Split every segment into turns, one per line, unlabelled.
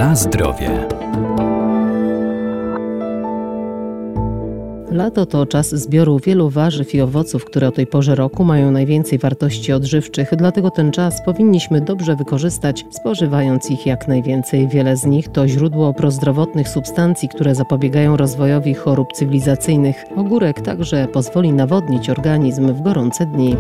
Na zdrowie.
Lato to czas zbioru wielu warzyw i owoców, które o tej porze roku mają najwięcej wartości odżywczych. Dlatego ten czas powinniśmy dobrze wykorzystać, spożywając ich jak najwięcej. Wiele z nich to źródło prozdrowotnych substancji, które zapobiegają rozwojowi chorób cywilizacyjnych. Ogórek także pozwoli nawodnić organizm w gorące dni.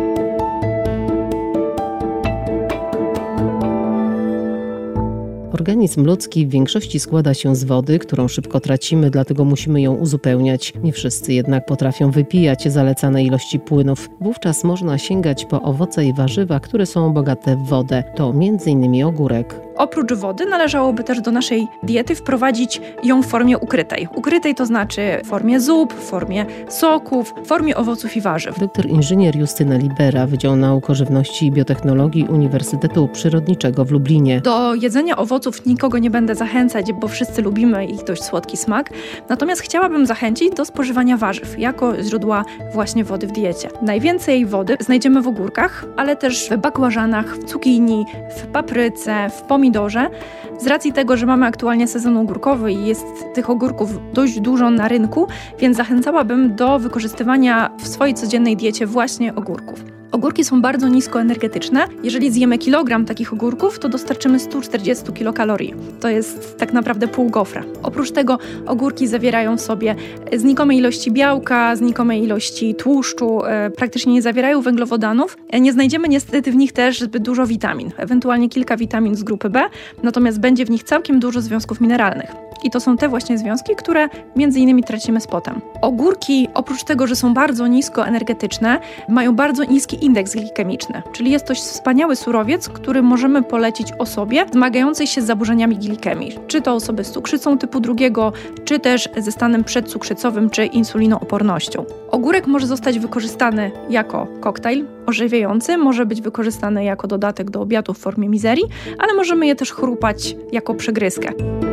Organizm ludzki w większości składa się z wody, którą szybko tracimy, dlatego musimy ją uzupełniać. Nie wszyscy jednak potrafią wypijać zalecane ilości płynów. Wówczas można sięgać po owoce i warzywa, które są bogate w wodę. To m.in. ogórek.
Oprócz wody należałoby też do naszej diety wprowadzić ją w formie ukrytej. Ukrytej to znaczy w formie zup, w formie soków, w formie owoców i warzyw.
Doktor inżynier Justyna Libera, Wydział Nauk o Żywności i Biotechnologii Uniwersytetu Przyrodniczego w Lublinie.
Do jedzenia owoców nikogo nie będę zachęcać, bo wszyscy lubimy ich dość słodki smak. Natomiast chciałabym zachęcić do spożywania warzyw jako źródła właśnie wody w diecie. Najwięcej wody znajdziemy w ogórkach, ale też w bakłażanach, w cukinii, w papryce, w pomidorze. Z racji tego, że mamy aktualnie sezon ogórkowy i jest tych ogórków dość dużo na rynku, więc zachęcałabym do wykorzystywania w swojej codziennej diecie właśnie ogórków. Ogórki są bardzo niskoenergetyczne. Jeżeli zjemy kilogram takich ogórków, to dostarczymy 140 kilokalorii. To jest tak naprawdę pół gofra. Oprócz tego ogórki zawierają w sobie znikome ilości białka, znikome ilości tłuszczu, praktycznie nie zawierają węglowodanów. Nie znajdziemy niestety w nich też zbyt dużo witamin, ewentualnie kilka witamin z grupy B, natomiast będzie w nich całkiem dużo związków mineralnych. I to są te właśnie związki, które między innymi tracimy z potem. Ogórki, oprócz tego, że są bardzo niskoenergetyczne, mają bardzo niski indeks glikemiczny, czyli jest to wspaniały surowiec, który możemy polecić osobie zmagającej się z zaburzeniami glikemii. Czy to osoby z cukrzycą typu 2, czy też ze stanem przedcukrzycowym, czy insulinoopornością. Ogórek może zostać wykorzystany jako koktajl ożywiający, może być wykorzystany jako dodatek do obiadu w formie mizerii, ale możemy je też chrupać jako przegryzkę.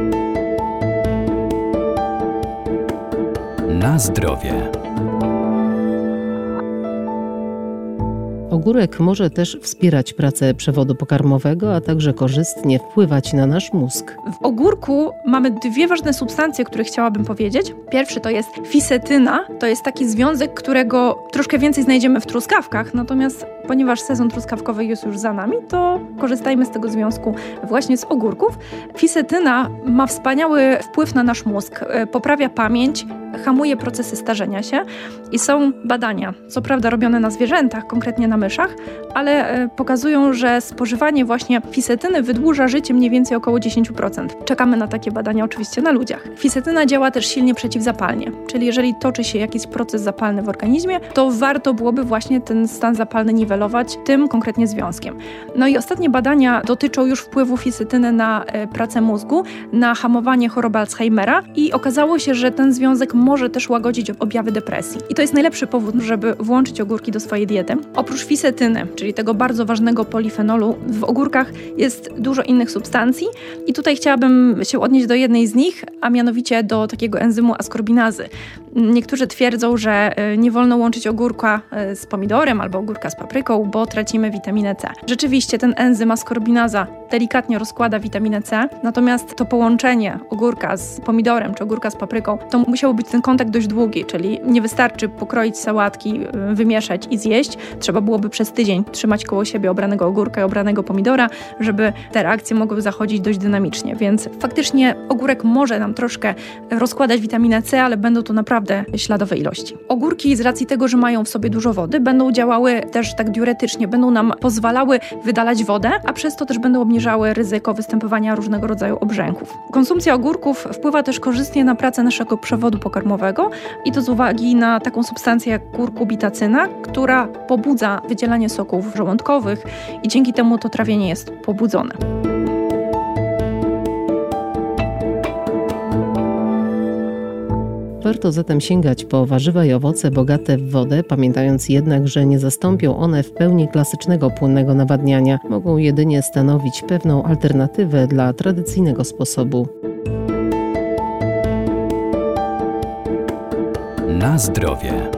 Na zdrowie.
Ogórek może też wspierać pracę przewodu pokarmowego, a także korzystnie wpływać na nasz mózg.
W ogórku mamy dwie ważne substancje, o których chciałabym powiedzieć. Pierwszy to jest fisetyna. To jest taki związek, którego troszkę więcej znajdziemy w truskawkach, natomiast ponieważ sezon truskawkowy jest już za nami, to korzystajmy z tego związku właśnie z ogórków. Fisetyna ma wspaniały wpływ na nasz mózg, poprawia pamięć, hamuje procesy starzenia się i są badania, co prawda robione na zwierzętach, konkretnie na myszach, ale pokazują, że spożywanie właśnie fisetyny wydłuża życie mniej więcej około 10%. Czekamy na takie badania oczywiście na ludziach. Fisetyna działa też silnie przeciwzapalnie, czyli jeżeli toczy się jakiś proces zapalny w organizmie, to warto byłoby właśnie ten stan zapalny niwelować tym konkretnie związkiem. No i ostatnie badania dotyczą już wpływu fisetyny na pracę mózgu, na hamowanie choroby Alzheimera i okazało się, że ten związek może też łagodzić objawy depresji. I to jest najlepszy powód, żeby włączyć ogórki do swojej diety. Oprócz fisetyny, czyli tego bardzo ważnego polifenolu, w ogórkach jest dużo innych substancji i tutaj chciałabym się odnieść do jednej z nich, a mianowicie do takiego enzymu askorbinazy. Niektórzy twierdzą, że nie wolno łączyć ogórka z pomidorem albo ogórka z papryką, bo tracimy witaminę C. Rzeczywiście ten enzym askorbinaza delikatnie rozkłada witaminę C, natomiast to połączenie ogórka z pomidorem czy ogórka z papryką, to musiał być ten kontakt dość długi, czyli nie wystarczy pokroić sałatki, wymieszać i zjeść. Trzeba byłoby przez tydzień trzymać koło siebie obranego ogórka i obranego pomidora, żeby te reakcje mogły zachodzić dość dynamicznie, więc faktycznie ogórek może nam troszkę rozkładać witaminę C, ale będą to naprawdę śladowe ilości. Ogórki z racji tego, że mają w sobie dużo wody, będą działały też tak diuretycznie, będą nam pozwalały wydalać wodę, a przez to też będą obniżały ryzyko występowania różnego rodzaju obrzęków. Konsumpcja ogórków wpływa też korzystnie na pracę naszego przewodu pokarmowego i to z uwagi na taką substancję jak kurkubitacyna, która pobudza wydzielanie soków żołądkowych i dzięki temu to trawienie jest pobudzone.
Warto zatem sięgać po warzywa i owoce bogate w wodę, pamiętając jednak, że nie zastąpią one w pełni klasycznego płynnego nawadniania. Mogą jedynie stanowić pewną alternatywę dla tradycyjnego sposobu.
Na zdrowie.